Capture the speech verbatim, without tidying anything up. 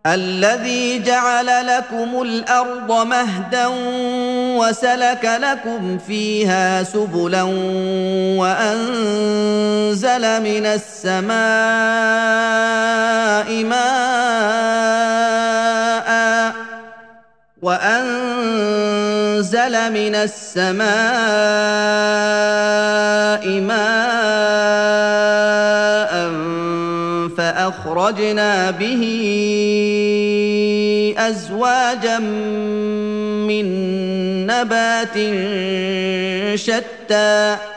الذي جعل لكم الارض مهدا وسلك لكم فيها سبلا وانزل من السماء ماء وأنزل من السماء ماء فأخرجنا به أزواجا من نبات شتى